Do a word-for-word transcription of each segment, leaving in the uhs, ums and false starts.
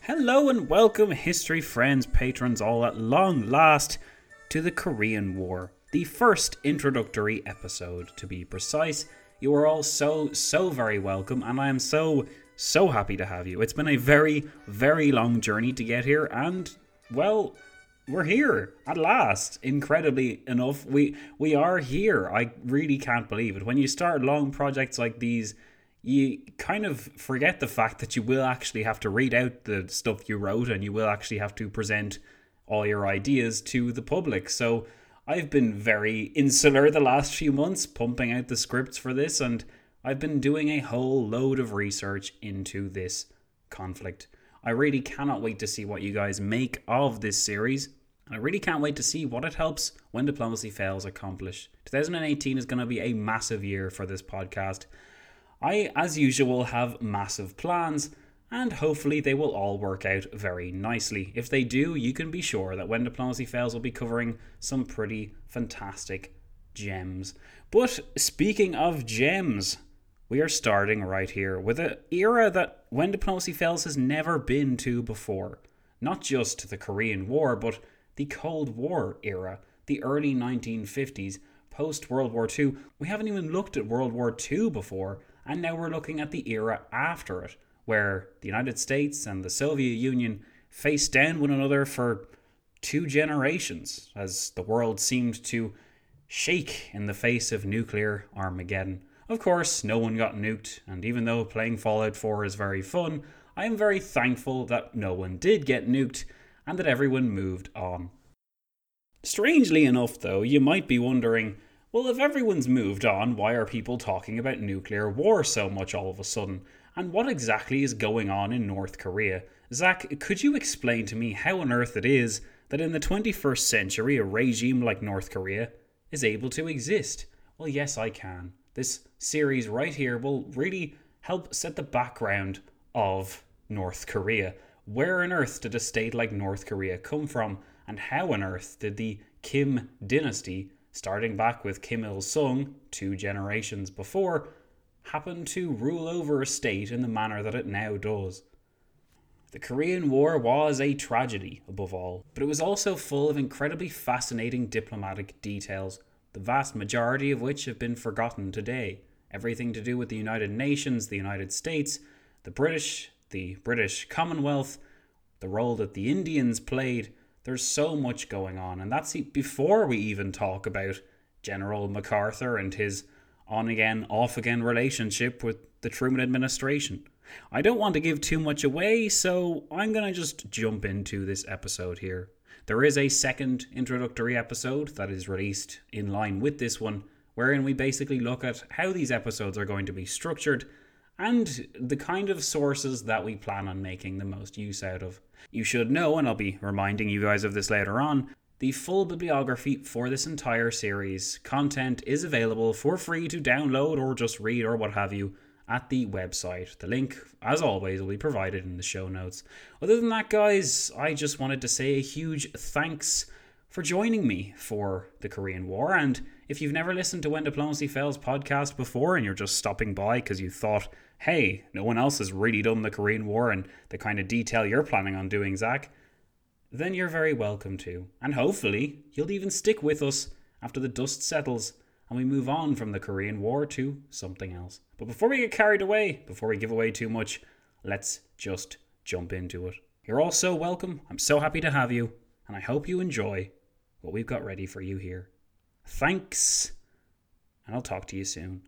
Hello and welcome, history friends, patrons, all at long last, to the Korean War. The first introductory episode, to be precise. You are all so, so very welcome, and I am so, so happy to have you. It's been a very, very long journey to get here, and, well, we're here at last. Incredibly enough, we we are here. I really can't believe it. When you start long projects like these, you kind of forget the fact that you will actually have to read out the stuff you wrote, and you will actually have to present all your ideas to the public. So I've been very insular the last few months, pumping out the scripts for this, and I've been doing a whole load of research into this conflict. I really cannot wait to see what you guys make of this series. And I really can't wait to see what it helps When Diplomacy Fails accomplish. twenty eighteen is going to be a massive year for this podcast. I, as usual, have massive plans, and hopefully they will all work out very nicely. If they do, you can be sure that When Diplomacy Fails will be covering some pretty fantastic gems. But speaking of gems, we are starting right here with an era that When Diplomacy Fails has never been to before. Not just the Korean War, but the Cold War era, the early nineteen fifties, post-World War Two. We haven't even looked at World War Two before, and now we're looking at the era after it, where the United States and the Soviet Union faced down one another for two generations, as the world seemed to shake in the face of nuclear Armageddon. Of course, no one got nuked, and even though playing Fallout four is very fun, I am very thankful that no one did get nuked, and that everyone moved on. Strangely enough, though, you might be wondering, well, if everyone's moved on, why are people talking about nuclear war so much all of a sudden? And what exactly is going on in North Korea? Zach, could you explain to me how on earth it is that in the twenty-first century a regime like North Korea is able to exist? Well, yes, I can. This series right here will really help set the background of North Korea. Where on earth did a state like North Korea come from? And how on earth did the Kim dynasty, starting back with Kim Il-sung two generations before, happen to rule over a state in the manner that it now does? The Korean War was a tragedy, above all, but it was also full of incredibly fascinating diplomatic details, the vast majority of which have been forgotten today. Everything to do with the United Nations, the United States, the British, the British Commonwealth, the role that the Indians played. There's so much going on, and that's before we even talk about General MacArthur and his on-again, off-again relationship with the Truman administration. I don't want to give too much away, so I'm going to just jump into this episode here. There is a second introductory episode that is released in line with this one, wherein we basically look at how these episodes are going to be structured and the kind of sources that we plan on making the most use out of. You should know, and I'll be reminding you guys of this later on, the full bibliography for this entire series content is available for free to download or just read or what have you at the website. The link, as always, will be provided in the show notes. Other than that, guys, I just wanted to say a huge thanks for joining me for the Korean War. And if you've never listened to When Diplomacy Fails podcast before and you're just stopping by because you thought, hey, no one else has really done the Korean War and the kind of detail you're planning on doing, Zach, then you're very welcome to. And hopefully you'll even stick with us after the dust settles and we move on from the Korean War to something else. But before we get carried away, before we give away too much, let's just jump into it. You're all so welcome. I'm so happy to have you, and I hope you enjoy what we've got ready for you here. Thanks, and I'll talk to you soon.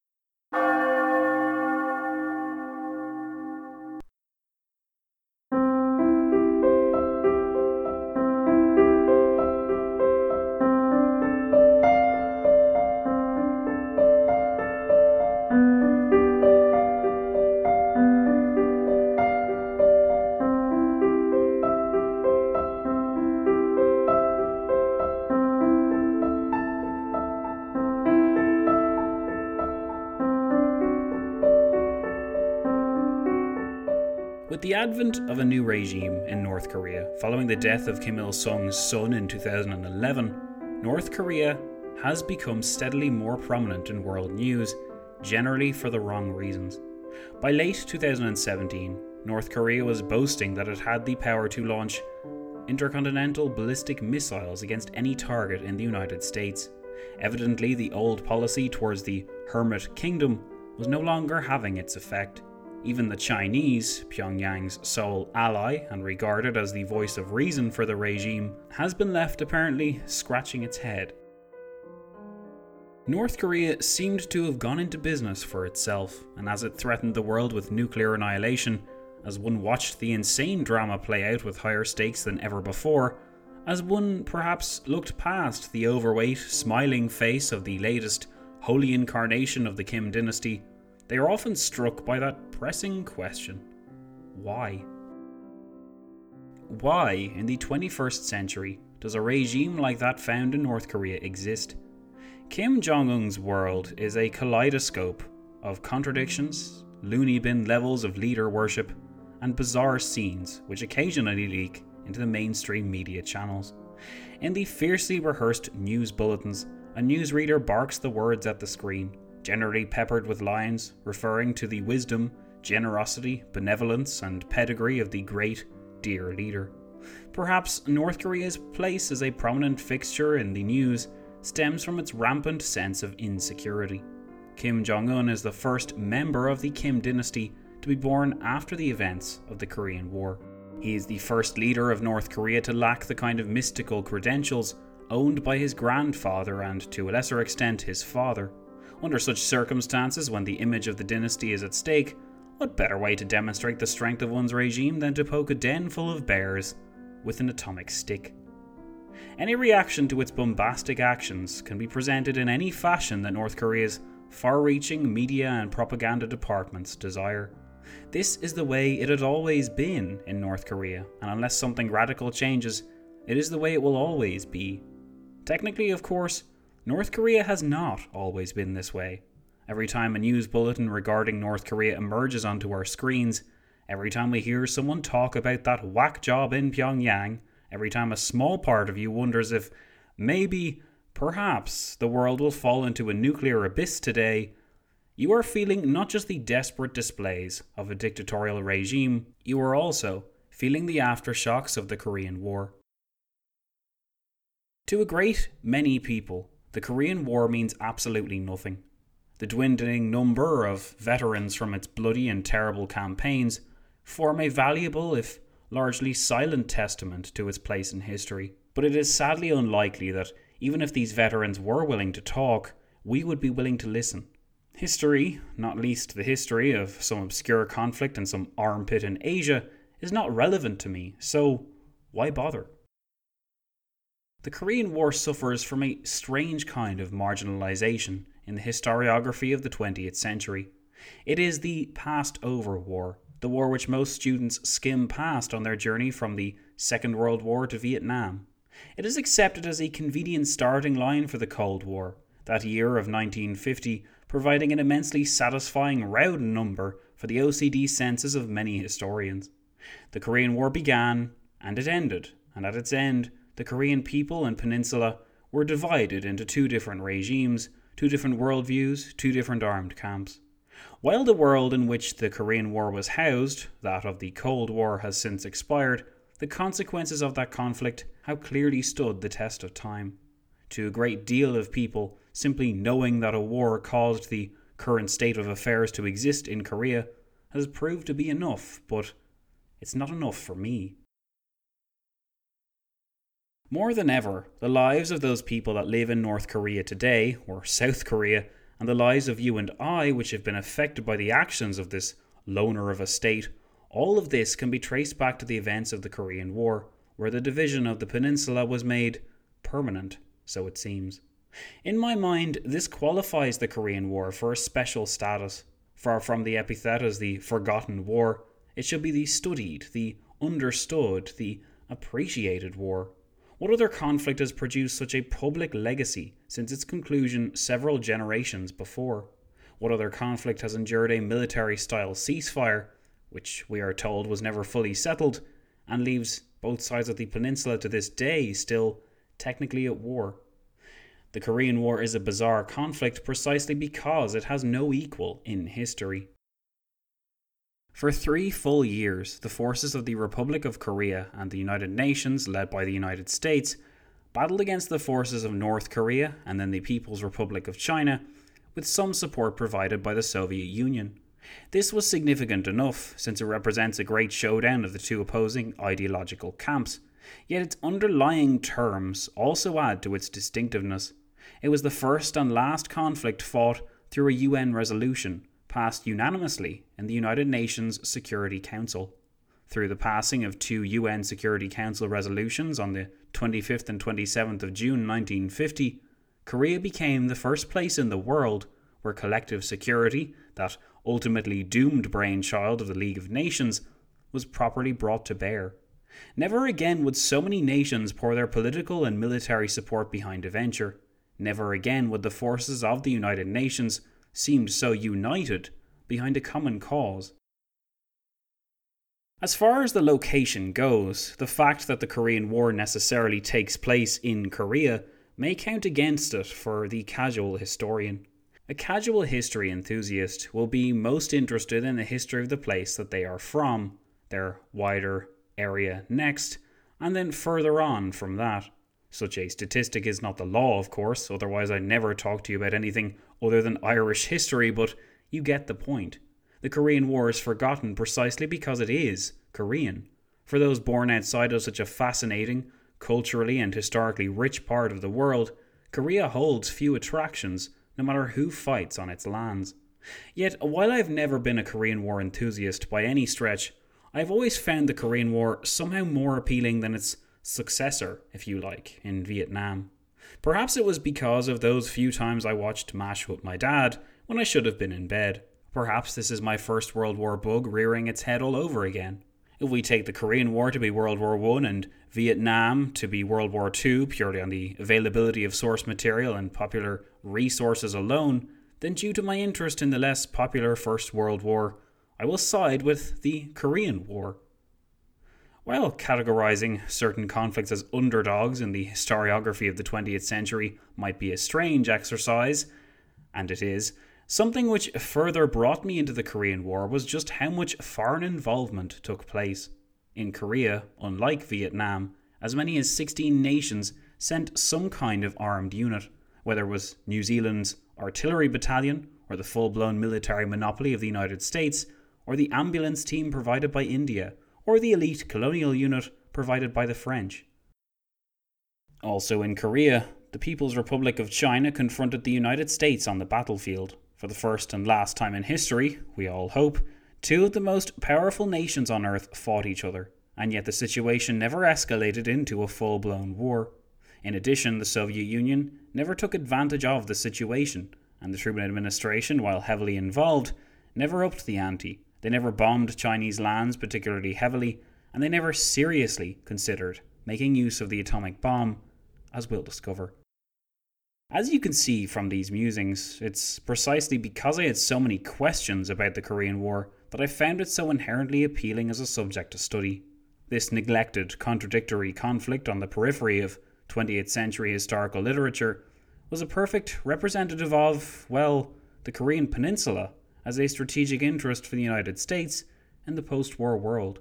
With the advent of a new regime in North Korea, following the death of Kim Il-sung's son in two thousand eleven, North Korea has become steadily more prominent in world news, generally for the wrong reasons. By late two thousand seventeen, North Korea was boasting that it had the power to launch intercontinental ballistic missiles against any target in the United States. Evidently, the old policy towards the Hermit Kingdom was no longer having its effect. Even the Chinese, Pyongyang's sole ally and regarded as the voice of reason for the regime, has been left apparently scratching its head. North Korea seemed to have gone into business for itself, and as it threatened the world with nuclear annihilation, as one watched the insane drama play out with higher stakes than ever before, as one perhaps looked past the overweight, smiling face of the latest holy incarnation of the Kim dynasty, they are often struck by that pressing question: why? Why, in the twenty-first century, does a regime like that found in North Korea exist? Kim Jong-un's world is a kaleidoscope of contradictions, loony bin levels of leader worship, and bizarre scenes which occasionally leak into the mainstream media channels. In the fiercely rehearsed news bulletins, a newsreader barks the words at the screen, generally peppered with lines referring to the wisdom, generosity, benevolence, and pedigree of the great, dear leader. Perhaps North Korea's place as a prominent fixture in the news stems from its rampant sense of insecurity. Kim Jong-un is the first member of the Kim dynasty to be born after the events of the Korean War. He is the first leader of North Korea to lack the kind of mystical credentials owned by his grandfather and, to a lesser extent, his father. Under such circumstances, when the image of the dynasty is at stake, what better way to demonstrate the strength of one's regime than to poke a den full of bears with an atomic stick? Any reaction to its bombastic actions can be presented in any fashion that North Korea's far-reaching media and propaganda departments desire. This is the way it had always been in North Korea, and unless something radical changes, it is the way it will always be. Technically, of course, North Korea has not always been this way. Every time a news bulletin regarding North Korea emerges onto our screens, every time we hear someone talk about that whack job in Pyongyang, every time a small part of you wonders if maybe, perhaps, the world will fall into a nuclear abyss today, you are feeling not just the desperate displays of a dictatorial regime, you are also feeling the aftershocks of the Korean War. To a great many people, the Korean War means absolutely nothing. The dwindling number of veterans from its bloody and terrible campaigns form a valuable, if largely silent, testament to its place in history. But it is sadly unlikely that, even if these veterans were willing to talk, we would be willing to listen. History, not least the history of some obscure conflict in some armpit in Asia, is not relevant to me, so why bother? The Korean War suffers from a strange kind of marginalization in the historiography of the twentieth century. It is the passed-over war, the war which most students skim past on their journey from the Second World War to Vietnam. It is accepted as a convenient starting line for the Cold War, that year of nineteen fifty providing an immensely satisfying round number for the O C D senses of many historians. The Korean War began, and it ended, and at its end, the Korean people and peninsula were divided into two different regimes, two different worldviews, two different armed camps. While the world in which the Korean War was housed, that of the Cold War, has since expired, the consequences of that conflict have clearly stood the test of time. To a great deal of people, simply knowing that a war caused the current state of affairs to exist in Korea has proved to be enough, but it's not enough for me. More than ever, the lives of those people that live in North Korea today, or South Korea, and the lives of you and I, which have been affected by the actions of this loner of a state, all of this can be traced back to the events of the Korean War, where the division of the peninsula was made permanent, so it seems. In my mind, this qualifies the Korean War for a special status. Far from the epithet as the forgotten war, it should be the studied, the understood, the appreciated war. What other conflict has produced such a public legacy since its conclusion several generations before? What other conflict has endured a military-style ceasefire, which we are told was never fully settled, and leaves both sides of the peninsula to this day still technically at war? The Korean War is a bizarre conflict precisely because it has no equal in history. For three full years, the forces of the Republic of Korea and the United Nations, led by the United States, battled against the forces of North Korea and then the People's Republic of China, with some support provided by the Soviet Union. This was significant enough, since it represents a great showdown of the two opposing ideological camps, yet its underlying terms also add to its distinctiveness. It was the first and last conflict fought through a U N resolution, passed unanimously in the United Nations Security Council. Through the passing of two U N Security Council resolutions on the twenty-fifth and twenty-seventh of June nineteen fifty, Korea became the first place in the world where collective security, that ultimately doomed brainchild of the League of Nations, was properly brought to bear. Never again would so many nations pour their political and military support behind a venture. Never again would the forces of the United Nations seem so united behind a common cause. As far as the location goes, the fact that the Korean War necessarily takes place in Korea may count against it for the casual historian. A casual history enthusiast will be most interested in the history of the place that they are from, their wider area next, and then further on from that. Such a statistic is not the law, of course, otherwise I'd never talk to you about anything other than Irish history, but you get the point. The Korean War is forgotten precisely because it is Korean. For those born outside of such a fascinating, culturally and historically rich part of the world, Korea holds few attractions, no matter who fights on its lands. Yet, while I've never been a Korean War enthusiast by any stretch, I've always found the Korean War somehow more appealing than its successor, if you like, in Vietnam. Perhaps it was because of those few times I watched MASH with my dad when I should have been in bed. Perhaps this is my First World War bug rearing its head all over again. If we take the Korean War to be World War One and Vietnam to be World War Two purely on the availability of source material and popular resources alone, then due to my interest in the less popular First World War, I will side with the Korean War. While categorizing certain conflicts as underdogs in the historiography of the twentieth century might be a strange exercise, and it is, something which further brought me into the Korean War was just how much foreign involvement took place. In Korea, unlike Vietnam, as many as sixteen nations sent some kind of armed unit, whether it was New Zealand's artillery battalion, or the full-blown military monopoly of the United States, or the ambulance team provided by India, or the elite colonial unit provided by the French. Also in Korea, the People's Republic of China confronted the United States on the battlefield. For the first and last time in history, we all hope, two of the most powerful nations on Earth fought each other, and yet the situation never escalated into a full-blown war. In addition, the Soviet Union never took advantage of the situation, and the Truman administration, while heavily involved, never upped the ante. They never bombed Chinese lands particularly heavily, and they never seriously considered making use of the atomic bomb, as we'll discover. As you can see from these musings, it's precisely because I had so many questions about the Korean War that I found it so inherently appealing as a subject to study. This neglected, contradictory conflict on the periphery of twentieth century historical literature was a perfect representative of, well, the Korean Peninsula as a strategic interest for the United States in the post-war world.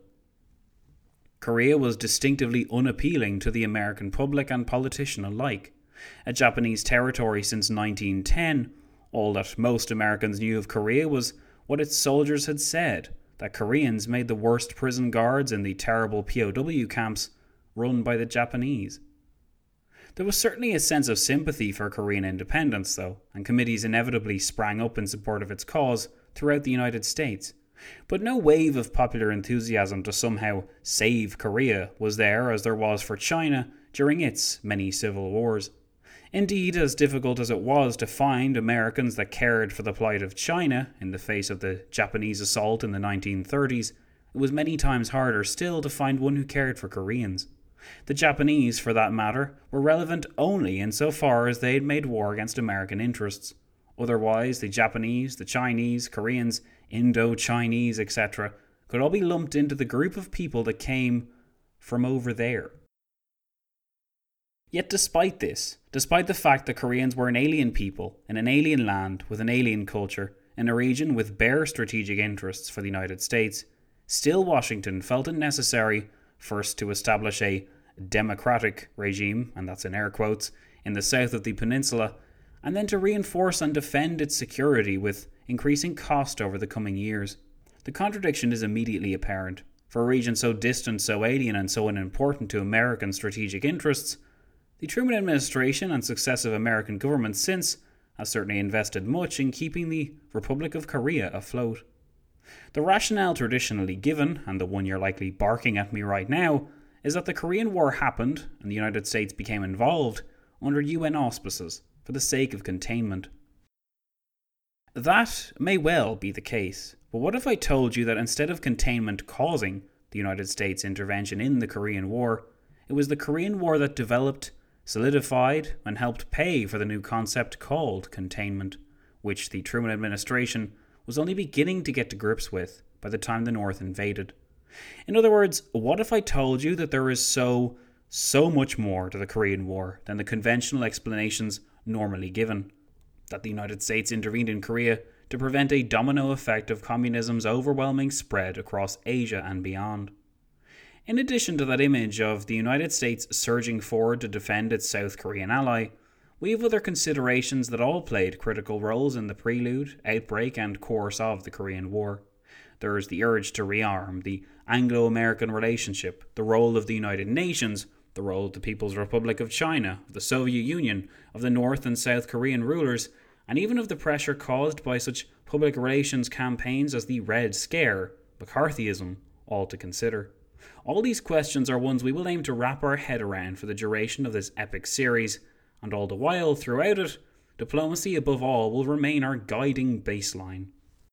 Korea was distinctively unappealing to the American public and politician alike. A Japanese territory since nineteen ten, all that most Americans knew of Korea was what its soldiers had said, that Koreans made the worst prison guards in the terrible P O W camps run by the Japanese. There was certainly a sense of sympathy for Korean independence, though, and committees inevitably sprang up in support of its cause throughout the United States. But no wave of popular enthusiasm to somehow save Korea was there as there was for China during its many civil wars. Indeed, as difficult as it was to find Americans that cared for the plight of China in the face of the Japanese assault in the nineteen thirties, it was many times harder still to find one who cared for Koreans. The Japanese, for that matter, were relevant only insofar as they had made war against American interests. Otherwise, the Japanese, the Chinese, Koreans, Indo-Chinese, et cetera could all be lumped into the group of people that came from over there. Yet despite this, despite the fact that Koreans were an alien people in an alien land with an alien culture, in a region with bare strategic interests for the United States, still Washington felt it necessary first to establish a democratic regime, and that's in air quotes, in the south of the peninsula, and then to reinforce and defend its security with increasing cost over the coming years. The contradiction is immediately apparent. For a region so distant, so alien, and so unimportant to American strategic interests, the Truman administration and successive American governments since has certainly invested much in keeping the Republic of Korea afloat. The rationale traditionally given, and the one you're likely barking at me right now, is that the Korean War happened and the United States became involved under U N auspices for the sake of containment. That may well be the case, but what if I told you that instead of containment causing the United States intervention in the Korean War, it was the Korean War that developed, solidified, and helped pay for the new concept called containment, which the Truman administration was only beginning to get to grips with by the time the North invaded. In other words, what if I told you that there is so, so much more to the Korean War than the conventional explanations normally given? That the United States intervened in Korea to prevent a domino effect of communism's overwhelming spread across Asia and beyond. In addition to that image of the United States surging forward to defend its South Korean ally, we have other considerations that all played critical roles in the prelude, outbreak, and course of the Korean War. There is the urge to rearm, the Anglo-American relationship, the role of the United Nations, the role of the People's Republic of China, of the Soviet Union, of the North and South Korean rulers, and even of the pressure caused by such public relations campaigns as the Red Scare, McCarthyism, all to consider. All these questions are ones we will aim to wrap our head around for the duration of this epic series, and all the while, throughout it, diplomacy above all will remain our guiding baseline.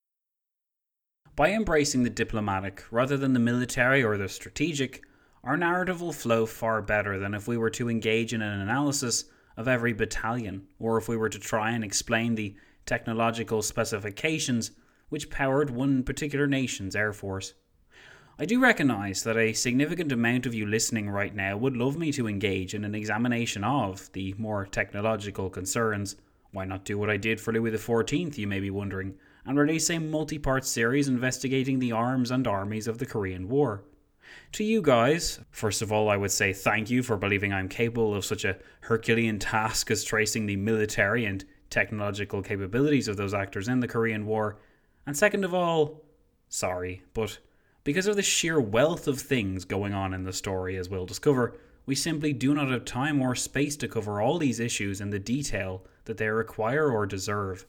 By embracing the diplomatic rather than the military or the strategic, our narrative will flow far better than if we were to engage in an analysis of every battalion, or if we were to try and explain the technological specifications which powered one particular nation's air force. I do recognise that a significant amount of you listening right now would love me to engage in an examination of the more technological concerns. Why not do what I did for Louis the fourteenth, you may be wondering, and release a multi-part series investigating the arms and armies of the Korean War. To you guys, first of all, I would say thank you for believing I'm capable of such a Herculean task as tracing the military and technological capabilities of those actors in the Korean War. And second of all, sorry, but because of the sheer wealth of things going on in the story, as we'll discover, we simply do not have time or space to cover all these issues in the detail that they require or deserve.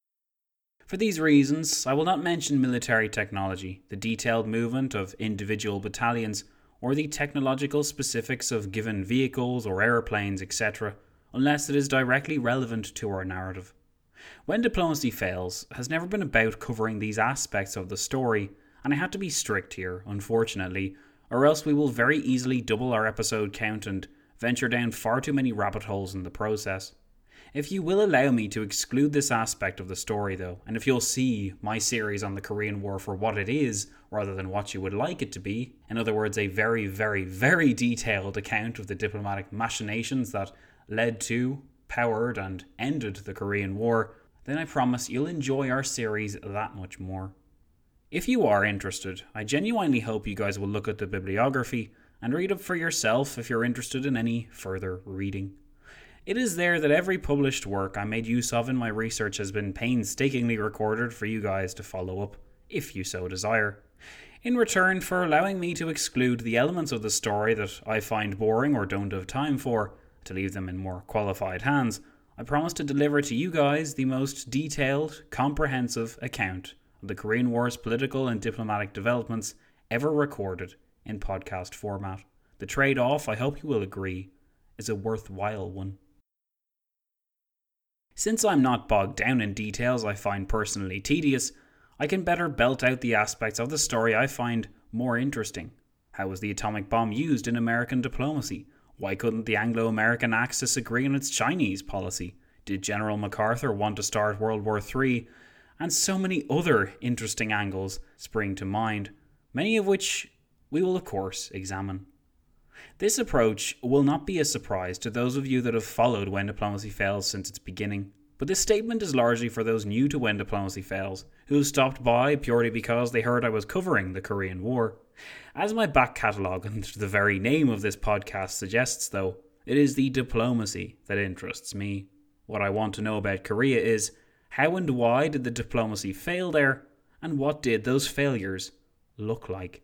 For these reasons, I will not mention military technology, the detailed movement of individual battalions, or the technological specifics of given vehicles or aeroplanes, et cetera, unless it is directly relevant to our narrative. When Diplomacy Fails has never been about covering these aspects of the story, and I had to be strict here, unfortunately, or else we will very easily double our episode count and venture down far too many rabbit holes in the process. If you will allow me to exclude this aspect of the story though, and if you'll see my series on the Korean War for what it is, rather than what you would like it to be, in other words a very, very, very detailed account of the diplomatic machinations that led to, powered and ended the Korean War, then I promise you'll enjoy our series that much more. If you are interested, I genuinely hope you guys will look at the bibliography and read up for yourself if you're interested in any further reading. It is there that every published work I made use of in my research has been painstakingly recorded for you guys to follow up, if you so desire. In return for allowing me to exclude the elements of the story that I find boring or don't have time for, to leave them in more qualified hands, I promise to deliver to you guys the most detailed, comprehensive account of the Korean War's political and diplomatic developments ever recorded in podcast format. The trade-off, I hope you will agree, is a worthwhile one. Since I'm not bogged down in details I find personally tedious, I can better belt out the aspects of the story I find more interesting. How was the atomic bomb used in American diplomacy? Why couldn't the Anglo-American Axis agree on its Chinese policy? Did General MacArthur want to start World War Three? And so many other interesting angles spring to mind, many of which we will of course examine. This approach will not be a surprise to those of you that have followed When Diplomacy Fails since its beginning. But this statement is largely for those new to When Diplomacy Fails, who stopped by purely because they heard I was covering the Korean War. As my back catalogue and the very name of this podcast suggests though, it is the diplomacy that interests me. What I want to know about Korea is, how and why did the diplomacy fail there, and what did those failures look like?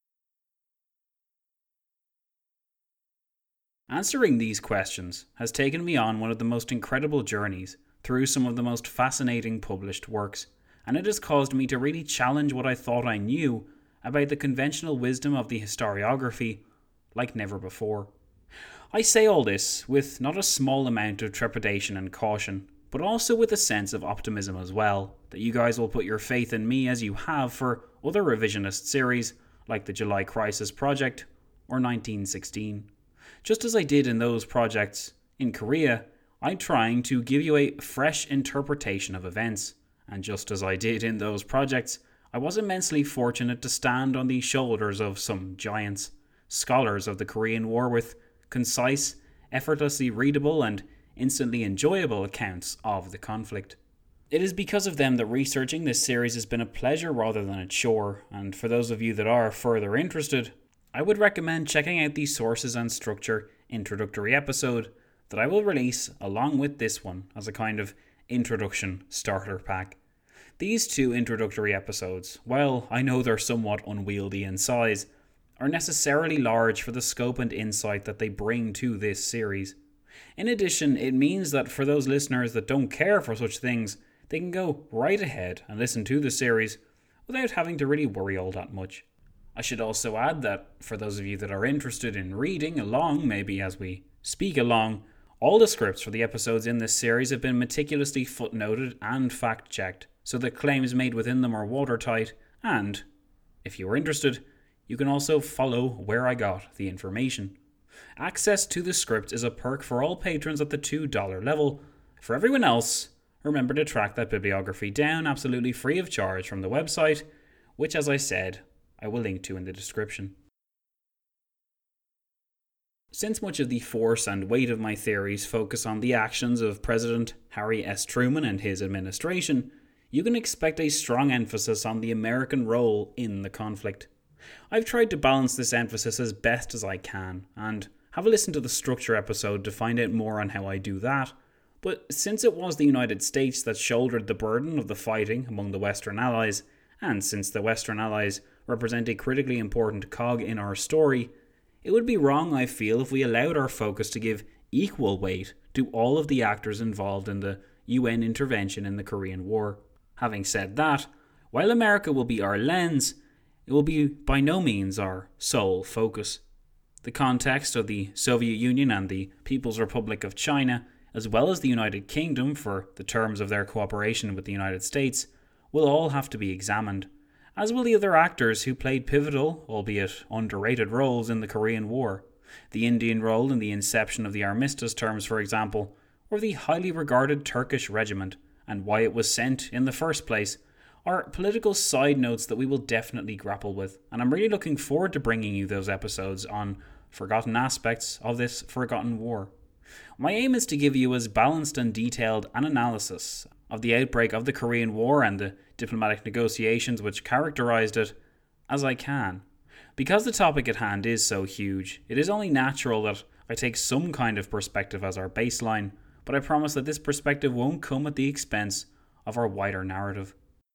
Answering these questions has taken me on one of the most incredible journeys through some of the most fascinating published works, and it has caused me to really challenge what I thought I knew about the conventional wisdom of the historiography like never before. I say all this with not a small amount of trepidation and caution, but also with a sense of optimism as well, that you guys will put your faith in me as you have for other revisionist series like the July Crisis Project or nineteen sixteen. Just as I did in those projects in Korea, I'm trying to give you a fresh interpretation of events, and just as I did in those projects, I was immensely fortunate to stand on the shoulders of some giants, scholars of the Korean War with concise, effortlessly readable and instantly enjoyable accounts of the conflict. It is because of them that researching this series has been a pleasure rather than a chore, and for those of you that are further interested, I would recommend checking out the Sources and Structure introductory episode that I will release along with this one as a kind of introduction starter pack. These two introductory episodes, while I know they're somewhat unwieldy in size, are necessarily large for the scope and insight that they bring to this series. In addition, it means that for those listeners that don't care for such things, they can go right ahead and listen to the series without having to really worry all that much. I should also add that for those of you that are interested in reading along, maybe as we speak along, all the scripts for the episodes in this series have been meticulously footnoted and fact-checked, so that claims made within them are watertight, and, if you are interested, you can also follow where I got the information. Access to the script is a perk for all patrons at the two dollars level. For everyone else, remember to track that bibliography down absolutely free of charge from the website, which, as I said, I will link to in the description. Since much of the force and weight of my theories focus on the actions of President Harry S. Truman and his administration, you can expect a strong emphasis on the American role in the conflict. I've tried to balance this emphasis as best as I can, and have a listen to the Structure episode to find out more on how I do that, but since it was the United States that shouldered the burden of the fighting among the Western Allies, and since the Western Allies represent a critically important cog in our story, it would be wrong, I feel, if we allowed our focus to give equal weight to all of the actors involved in the U N intervention in the Korean War. Having said that, while America will be our lens, it will be by no means our sole focus. The context of the Soviet Union and the People's Republic of China, as well as the United Kingdom for the terms of their cooperation with the United States, will all have to be examined, as will the other actors who played pivotal, albeit underrated roles in the Korean War. The Indian role in the inception of the armistice terms, for example, or the highly regarded Turkish regiment, and why it was sent in the first place, are political side notes that we will definitely grapple with, and I'm really looking forward to bringing you those episodes on forgotten aspects of this forgotten war. My aim is to give you as balanced and detailed an analysis of the outbreak of the Korean War and the diplomatic negotiations which characterized it as I can. Because the topic at hand is so huge, it is only natural that I take some kind of perspective as our baseline, but I promise that this perspective won't come at the expense of our wider narrative.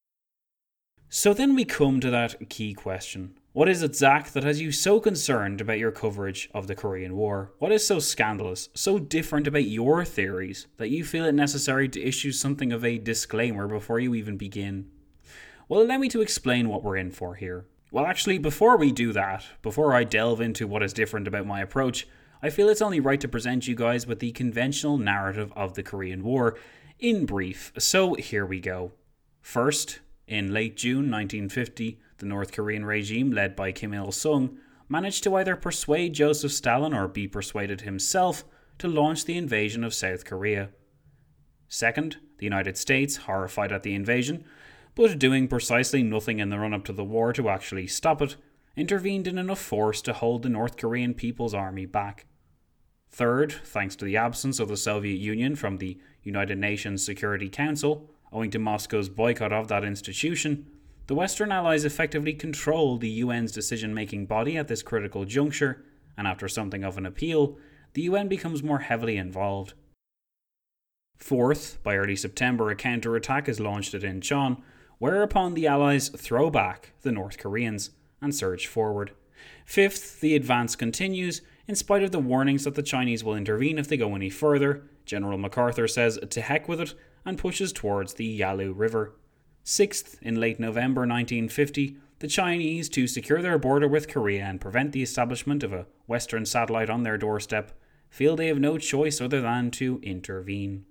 So then we come to that key question. What is it, Zach, that has you so concerned about your coverage of the Korean War? What is so scandalous, so different about your theories, that you feel it necessary to issue something of a disclaimer before you even begin? Well, allow me to explain what we're in for here. Well, actually, before we do that, before I delve into what is different about my approach, I feel it's only right to present you guys with the conventional narrative of the Korean War, in brief. So here we go. First, in late June nineteen fifty, the North Korean regime, led by Kim Il-sung, managed to either persuade Joseph Stalin or be persuaded himself to launch the invasion of South Korea. Second, the United States, horrified at the invasion, but doing precisely nothing in the run-up to the war to actually stop it, intervened in enough force to hold the North Korean People's Army back. Third, thanks to the absence of the Soviet Union from the United Nations Security Council, owing to Moscow's boycott of that institution, the Western Allies effectively controlled the U N's decision-making body at this critical juncture, and after something of an appeal, the U N becomes more heavily involved. Fourth, by early September a counter-attack is launched at Incheon, whereupon the Allies throw back the North Koreans and surge forward. Fifth, the advance continues, in spite of the warnings that the Chinese will intervene if they go any further. General MacArthur says to heck with it and pushes towards the Yalu River. Sixth, in late November nineteen fifty, the Chinese, to secure their border with Korea and prevent the establishment of a Western satellite on their doorstep, feel they have no choice other than to intervene.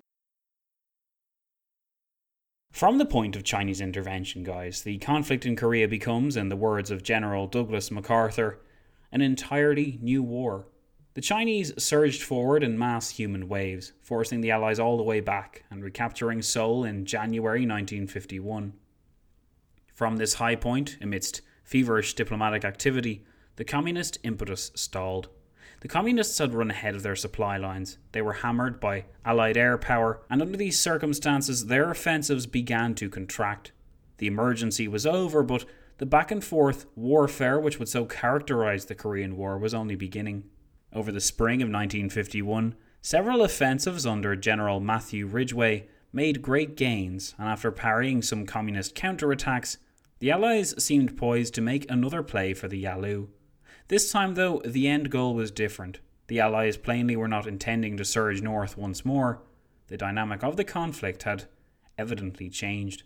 From the point of Chinese intervention, guys, the conflict in Korea becomes, in the words of General Douglas MacArthur, an entirely new war. The Chinese surged forward in mass human waves, forcing the Allies all the way back and recapturing Seoul in January nineteen fifty-one. From this high point, amidst feverish diplomatic activity, the communist impetus stalled. The communists had run ahead of their supply lines. They were hammered by Allied air power, and under these circumstances their offensives began to contract. The emergency was over, but the back and forth warfare which would so characterise the Korean War was only beginning. Over the spring of nineteen fifty-one, several offensives under General Matthew Ridgway made great gains, and after parrying some communist counterattacks, the Allies seemed poised to make another play for the Yalu. This time, though, the end goal was different. The Allies plainly were not intending to surge north once more. The dynamic of the conflict had evidently changed.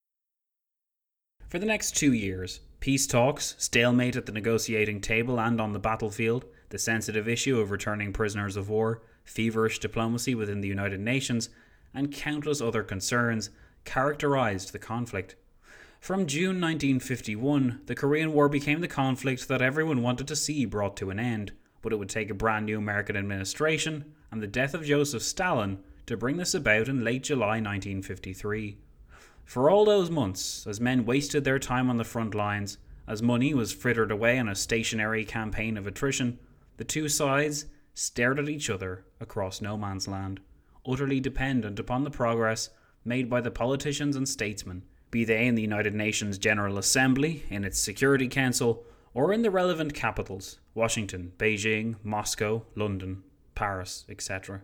For the next two years, peace talks, stalemate at the negotiating table and on the battlefield, the sensitive issue of returning prisoners of war, feverish diplomacy within the United Nations, and countless other concerns characterized the conflict. From June nineteen fifty-one, the Korean War became the conflict that everyone wanted to see brought to an end, but it would take a brand new American administration and the death of Joseph Stalin to bring this about in late July nineteen fifty-three. For all those months, as men wasted their time on the front lines, as money was frittered away on a stationary campaign of attrition, the two sides stared at each other across no man's land, utterly dependent upon the progress made by the politicians and statesmen, be they in the United Nations General Assembly, in its Security Council, or in the relevant capitals, Washington, Beijing, Moscow, London, Paris, et cetera.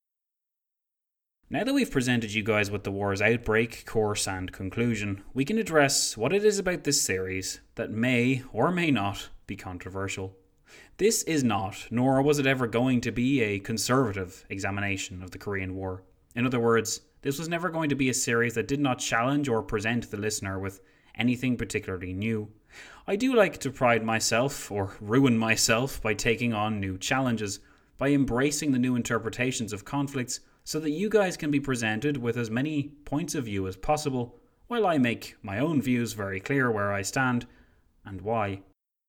Now that we've presented you guys with the war's outbreak, course and conclusion, we can address what it is about this series that may or may not be controversial. This is not, nor was it ever going to be, a conservative examination of the Korean War. In other words, this was never going to be a series that did not challenge or present the listener with anything particularly new. I do like to pride myself, or ruin myself, by taking on new challenges, by embracing the new interpretations of conflicts, so that you guys can be presented with as many points of view as possible, while I make my own views very clear where I stand and why.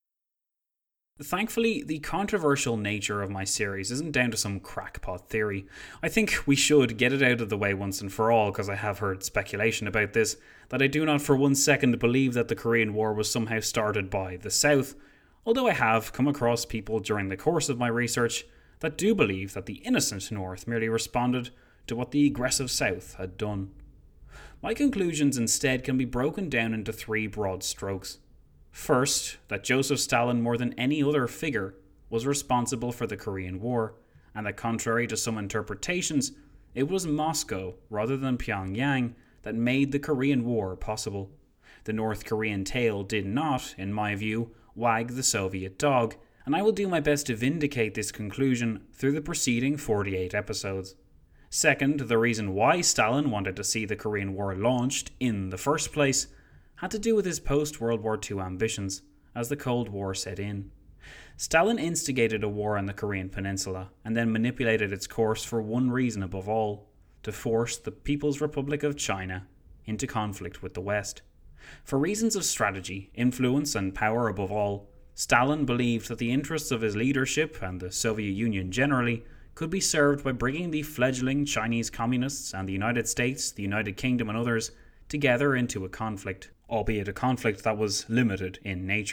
Thankfully, the controversial nature of my series isn't down to some crackpot theory. I think we should get it out of the way once and for all, because I have heard speculation about this, that I do not for one second believe that the Korean War was somehow started by the South, although I have come across people during the course of my research that do believe that the innocent North merely responded to what the aggressive South had done. My conclusions instead can be broken down into three broad strokes. First, that Joseph Stalin, more than any other figure, was responsible for the Korean War, and that contrary to some interpretations, it was Moscow, rather than Pyongyang, that made the Korean War possible. The North Korean tail did not, in my view, wag the Soviet dog, and I will do my best to vindicate this conclusion through the preceding forty-eight episodes. Second, the reason why Stalin wanted to see the Korean War launched in the first place had to do with his post-World War Two ambitions, as the Cold War set in. Stalin instigated a war on the Korean Peninsula, and then manipulated its course for one reason above all: to force the People's Republic of China into conflict with the West. For reasons of strategy, influence, and power above all, Stalin believed that the interests of his leadership, and the Soviet Union generally, could be served by bringing the fledgling Chinese Communists and the United States, the United Kingdom, and others together into a conflict, albeit a conflict that was limited in nature.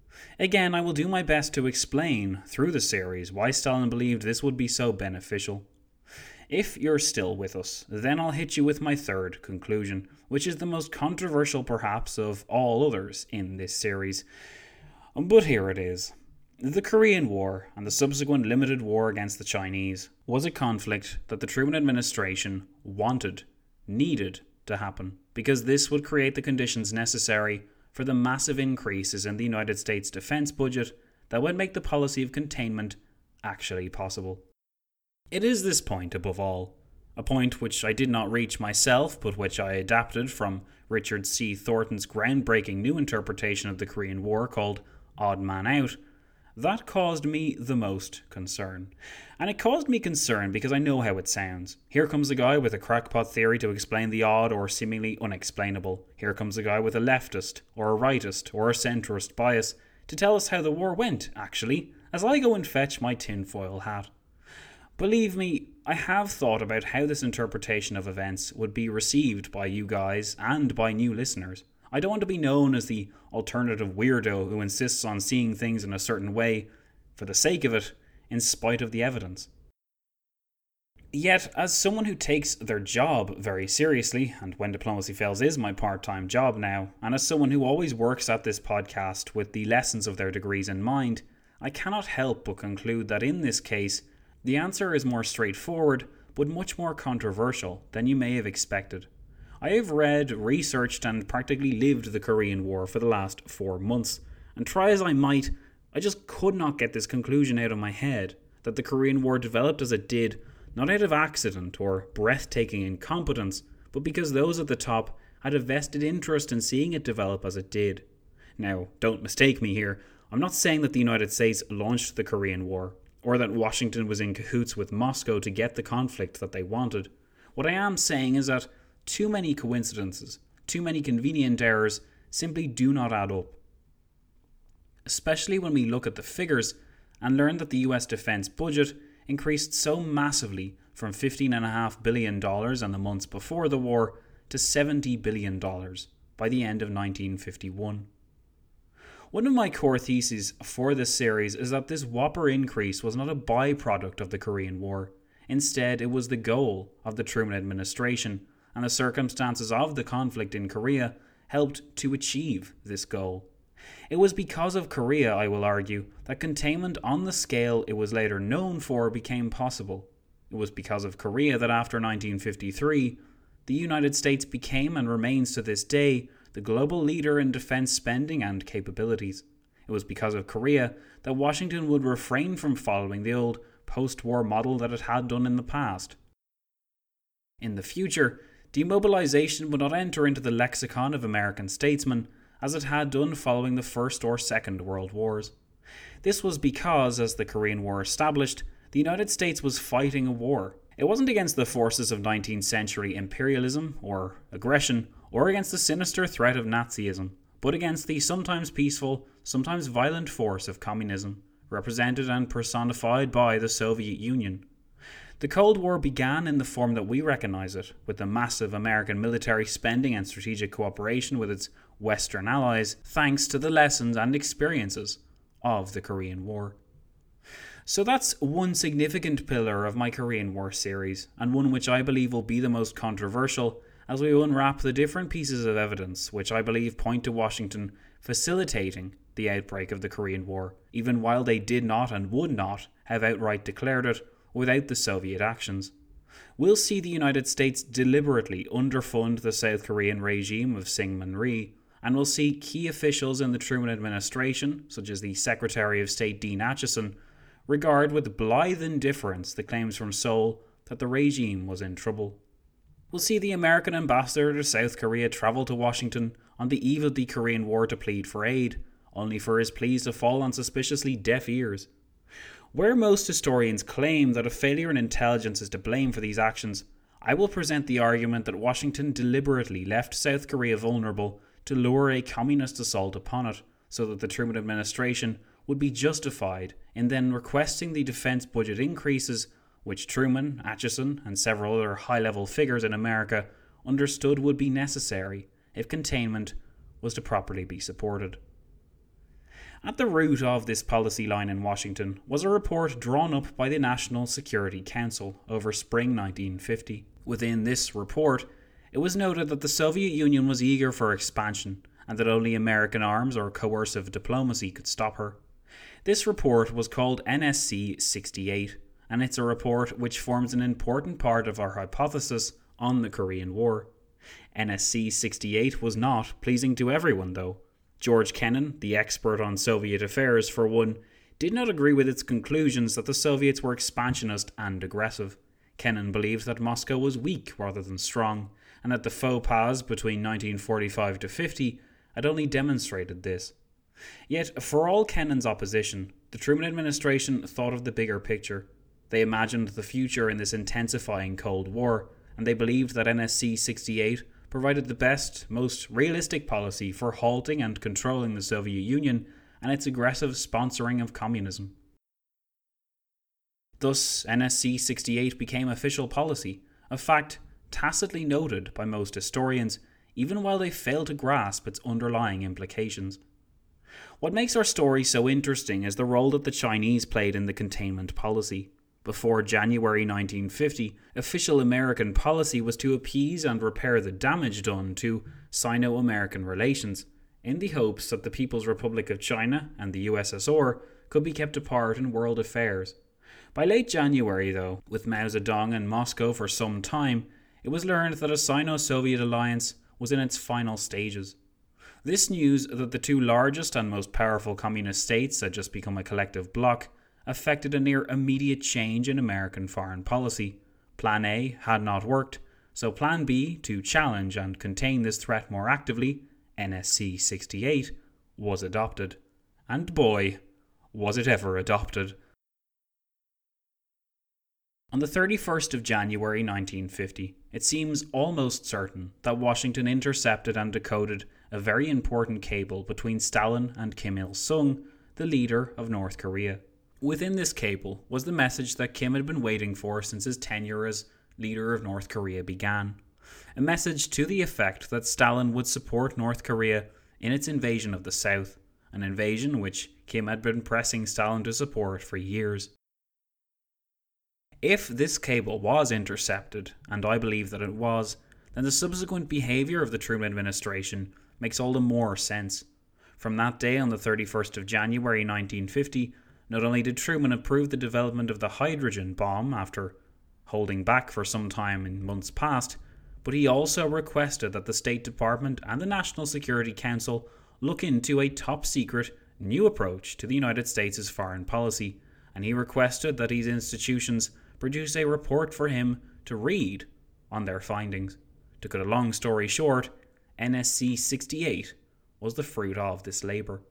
Again, I will do my best to explain through the series why Stalin believed this would be so beneficial. If you're still with us, then I'll hit you with my third conclusion, which is the most controversial perhaps of all others in this series. But here it is. The Korean War and the subsequent limited war against the Chinese was a conflict that the Truman administration wanted, needed to happen, because this would create the conditions necessary for the massive increases in the United States defense budget that would make the policy of containment actually possible. It is this point, above all, a point which I did not reach myself, but which I adapted from Richard C. Thornton's groundbreaking new interpretation of the Korean War called Odd Man Out, that caused me the most concern. And it caused me concern because I know how it sounds. Here comes a guy with a crackpot theory to explain the odd or seemingly unexplainable. Here comes a guy with a leftist, or a rightist, or a centrist bias to tell us how the war went, actually, as I go and fetch my tinfoil hat. Believe me, I have thought about how this interpretation of events would be received by you guys and by new listeners. I don't want to be known as the alternative weirdo who insists on seeing things in a certain way for the sake of it, in spite of the evidence. Yet, as someone who takes their job very seriously, and When Diplomacy Fails is my part-time job now, and as someone who always works at this podcast with the lessons of their degrees in mind, I cannot help but conclude that in this case, the answer is more straightforward, but much more controversial than you may have expected. I have read, researched, and practically lived the Korean War for the last four months, and try as I might, I just could not get this conclusion out of my head, that the Korean War developed as it did, not out of accident or breathtaking incompetence, but because those at the top had a vested interest in seeing it develop as it did. Now, don't mistake me here, I'm not saying that the United States launched the Korean War, or that Washington was in cahoots with Moscow to get the conflict that they wanted. What I am saying is that too many coincidences, too many convenient errors simply do not add up. Especially when we look at the figures and learn that the U S defense budget increased so massively from fifteen point five billion dollars in the months before the war to seventy billion dollars by the end of nineteen fifty-one. One of my core theses for this series is that this whopper increase was not a byproduct of the Korean War. Instead, it was the goal of the Truman administration, and the circumstances of the conflict in Korea helped to achieve this goal. It was because of Korea, I will argue, that containment on the scale it was later known for became possible. It was because of Korea that after nineteen fifty-three, the United States became and remains to this day the global leader in defense spending and capabilities. It was because of Korea that Washington would refrain from following the old post-war model that it had done in the past. In the future, demobilization would not enter into the lexicon of American statesmen as it had done following the First or Second World Wars. This was because, as the Korean War established, the United States was fighting a war. It wasn't against the forces of nineteenth century imperialism or aggression, or against the sinister threat of Nazism, but against the sometimes peaceful, sometimes violent force of communism, represented and personified by the Soviet Union. The Cold War began in the form that we recognize it, with the massive American military spending and strategic cooperation with its Western allies, thanks to the lessons and experiences of the Korean War. So that's one significant pillar of my Korean War series, and one which I believe will be the most controversial as we unwrap the different pieces of evidence which I believe point to Washington facilitating the outbreak of the Korean War, even while they did not and would not have outright declared it without the Soviet actions. We'll see the United States deliberately underfund the South Korean regime of Syngman Rhee, and we'll see key officials in the Truman administration, such as the Secretary of State Dean Acheson, regard with blithe indifference the claims from Seoul that the regime was in trouble. We'll see the American ambassador to South Korea travel to Washington on the eve of the Korean War to plead for aid, only for his pleas to fall on suspiciously deaf ears. Where most historians claim that a failure in intelligence is to blame for these actions, I will present the argument that Washington deliberately left South Korea vulnerable to lure a communist assault upon it, so that the Truman administration would be justified in then requesting the defense budget increases which Truman, Acheson, and several other high-level figures in America understood would be necessary if containment was to properly be supported. At the root of this policy line in Washington was a report drawn up by the National Security Council over spring nineteen fifty. Within this report, it was noted that the Soviet Union was eager for expansion and that only American arms or coercive diplomacy could stop her. This report was called N S C sixty-eight, and it's a report which forms an important part of our hypothesis on the Korean War. N S C sixty-eight was not pleasing to everyone, though. George Kennan, the expert on Soviet affairs for one, did not agree with its conclusions that the Soviets were expansionist and aggressive. Kennan believed that Moscow was weak rather than strong, and that the faux pas between nineteen forty-five to fifty had only demonstrated this. Yet, for all Kennan's opposition, the Truman administration thought of the bigger picture. They imagined the future in this intensifying Cold War, and they believed that N S C sixty-eight provided the best, most realistic policy for halting and controlling the Soviet Union and its aggressive sponsoring of communism. Thus, N S C sixty-eight became official policy, a fact tacitly noted by most historians, even while they fail to grasp its underlying implications. What makes our story so interesting is the role that the Chinese played in the containment policy. Before January nineteen fifty, official American policy was to appease and repair the damage done to Sino-American relations, in the hopes that the People's Republic of China and the U S S R could be kept apart in world affairs. By late January, though, with Mao Zedong in Moscow for some time, it was learned that a Sino-Soviet alliance was in its final stages. This news that the two largest and most powerful communist states had just become a collective bloc affected a near immediate change in American foreign policy. Plan A had not worked, so Plan B, to challenge and contain this threat more actively, N S C sixty-eight, was adopted. And boy, was it ever adopted. On the thirty-first of January nineteen fifty, it seems almost certain that Washington intercepted and decoded a very important cable between Stalin and Kim Il-sung, the leader of North Korea. Within this cable was the message that Kim had been waiting for since his tenure as leader of North Korea began. A message to the effect that Stalin would support North Korea in its invasion of the South, an invasion which Kim had been pressing Stalin to support for years. If this cable was intercepted, and I believe that it was, then the subsequent behaviour of the Truman administration makes all the more sense. From that day on the thirty-first of January nineteen fifty, not only did Truman approve the development of the hydrogen bomb after holding back for some time in months past, but he also requested that the State Department and the National Security Council look into a top-secret new approach to the United States' foreign policy, and he requested that these institutions produce a report for him to read on their findings. To cut a long story short, N S C sixty-eight was the fruit of this labour.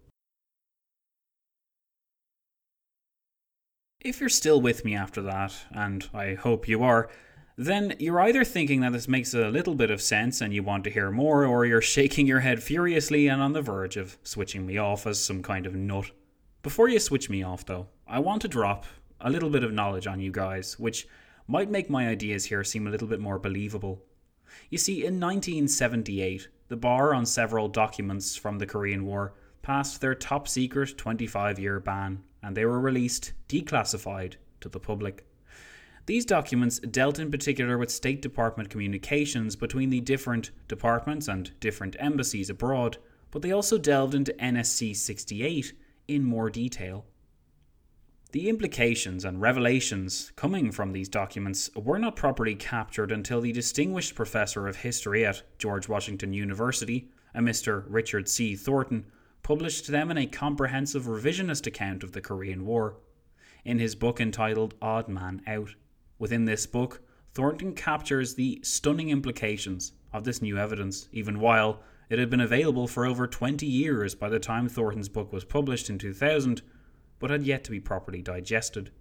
If you're still with me after that, and I hope you are, then you're either thinking that this makes a little bit of sense and you want to hear more, or you're shaking your head furiously and on the verge of switching me off as some kind of nut. Before you switch me off though, I want to drop a little bit of knowledge on you guys, which might make my ideas here seem a little bit more believable. You see, in nineteen seventy-eight, the bar on several documents from the Korean War passed their top secret twenty-five year ban, and they were released declassified to the public. These documents dealt in particular with State Department communications between the different departments and different embassies abroad, but they also delved into N S C sixty-eight in more detail. The implications and revelations coming from these documents were not properly captured until the distinguished professor of history at George Washington University, a Mister Richard C. Thornton, published them in a comprehensive revisionist account of the Korean War. In his book entitled Odd Man Out. Within this book, Thornton captures the stunning implications of this new evidence, even while it had been available for over twenty years by the time Thornton's book was published in two thousand, but had yet to be properly digested.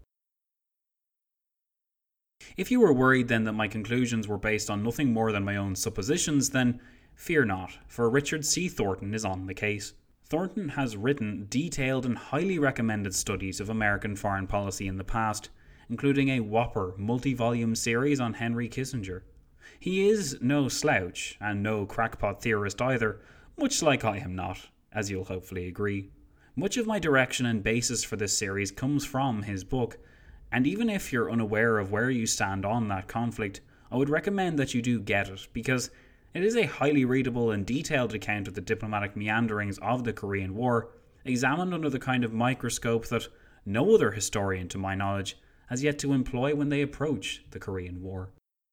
If you were worried then that my conclusions were based on nothing more than my own suppositions, then fear not, for Richard C. Thornton is on the case. Thornton has written detailed and highly recommended studies of American foreign policy in the past, including a whopper multi-volume series on Henry Kissinger. He is no slouch, and no crackpot theorist either, much like I am not, as you'll hopefully agree. Much of my direction and basis for this series comes from his book, and even if you're unaware of where you stand on that conflict, I would recommend that you do get it, because it is a highly readable and detailed account of the diplomatic meanderings of the Korean War, examined under the kind of microscope that no other historian, to my knowledge, has yet to employ when they approach the Korean War.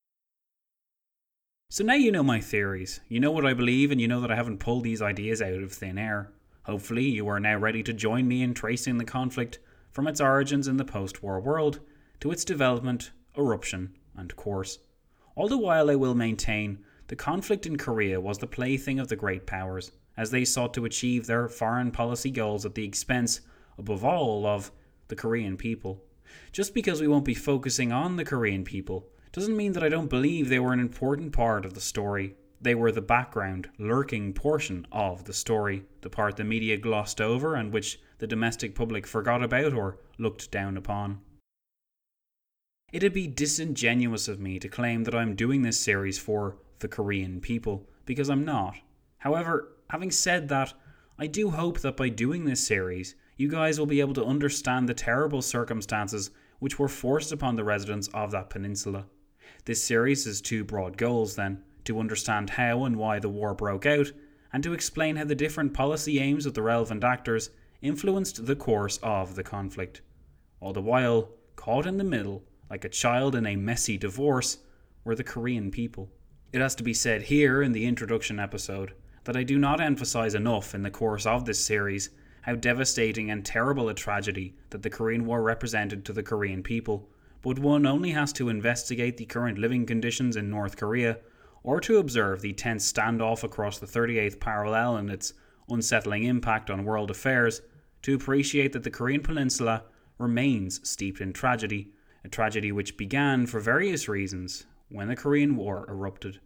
So now you know my theories, you know what I believe, and you know that I haven't pulled these ideas out of thin air. Hopefully you are now ready to join me in tracing the conflict from its origins in the post-war world to its development, eruption, and course. All the while I will maintain the conflict in Korea was the plaything of the great powers, as they sought to achieve their foreign policy goals at the expense, above all, of the Korean people. Just because we won't be focusing on the Korean people doesn't mean that I don't believe they were an important part of the story. They were the background, lurking portion of the story, the part the media glossed over and which the domestic public forgot about or looked down upon. It'd be disingenuous of me to claim that I'm doing this series for the Korean people, because I'm not. However, having said that, I do hope that by doing this series, you guys will be able to understand the terrible circumstances which were forced upon the residents of that peninsula. This series has two broad goals then: to understand how and why the war broke out, and to explain how the different policy aims of the relevant actors influenced the course of the conflict. All the while, caught in the middle, like a child in a messy divorce, were the Korean people. It has to be said here in the introduction episode that I do not emphasize enough in the course of this series how devastating and terrible a tragedy that the Korean War represented to the Korean people, but one only has to investigate the current living conditions in North Korea, or to observe the tense standoff across the thirty-eighth parallel and its unsettling impact on world affairs, to appreciate that the Korean Peninsula remains steeped in tragedy, a tragedy which began for various reasons when the Korean War erupted.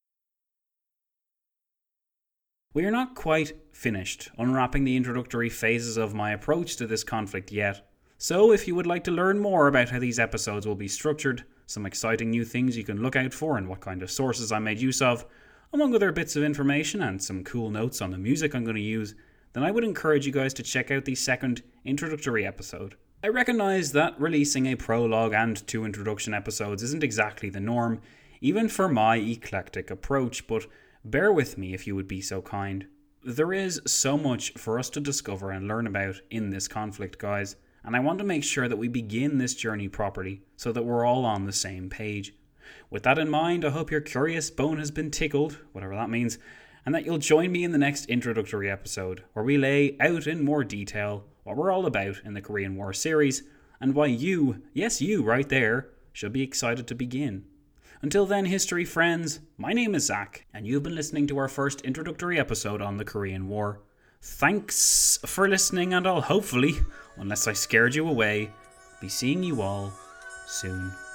We are not quite finished unwrapping the introductory phases of my approach to this conflict yet, so if you would like to learn more about how these episodes will be structured, some exciting new things you can look out for and what kind of sources I made use of, among other bits of information and some cool notes on the music I'm going to use, then I would encourage you guys to check out the second introductory episode. I recognise that releasing a prologue and two introduction episodes isn't exactly the norm, even for my eclectic approach, but bear with me if you would be so kind. There is so much for us to discover and learn about in this conflict, guys, and I want to make sure that we begin this journey properly so that we're all on the same page. With that in mind, I hope your curious bone has been tickled, whatever that means, and that you'll join me in the next introductory episode, where we lay out in more detail what we're all about in the Korean War series, and why you, yes you right there, should be excited to begin. Until then, history friends, my name is Zach, and you've been listening to our first introductory episode on the Korean War. Thanks for listening, and I'll hopefully, unless I scared you away, be seeing you all soon.